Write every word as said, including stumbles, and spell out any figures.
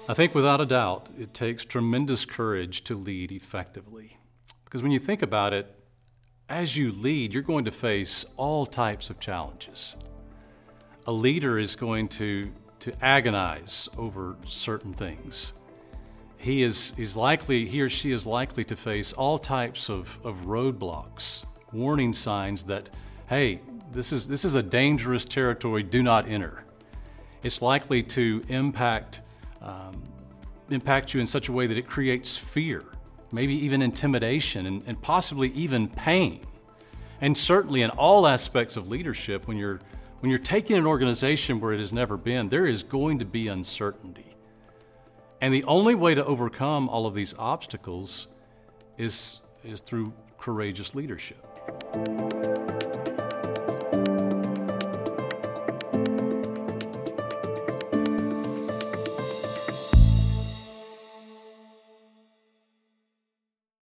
I think without a doubt, it takes tremendous courage to lead effectively. Because when you think about it, as you lead, you're going to face all types of challenges. A leader is going to, to agonize over certain things. He is, is likely, he or she is likely to face all types of, of roadblocks, warning signs that, hey, this is, this is a dangerous territory, do not enter. It's likely to impact, um, impact you in such a way that it creates fear, maybe even intimidation, and, and possibly even pain. And certainly in all aspects of leadership, when you're, when you're taking an organization where it has never been, there is going to be uncertainty. And the only way to overcome all of these obstacles is, is through courageous leadership.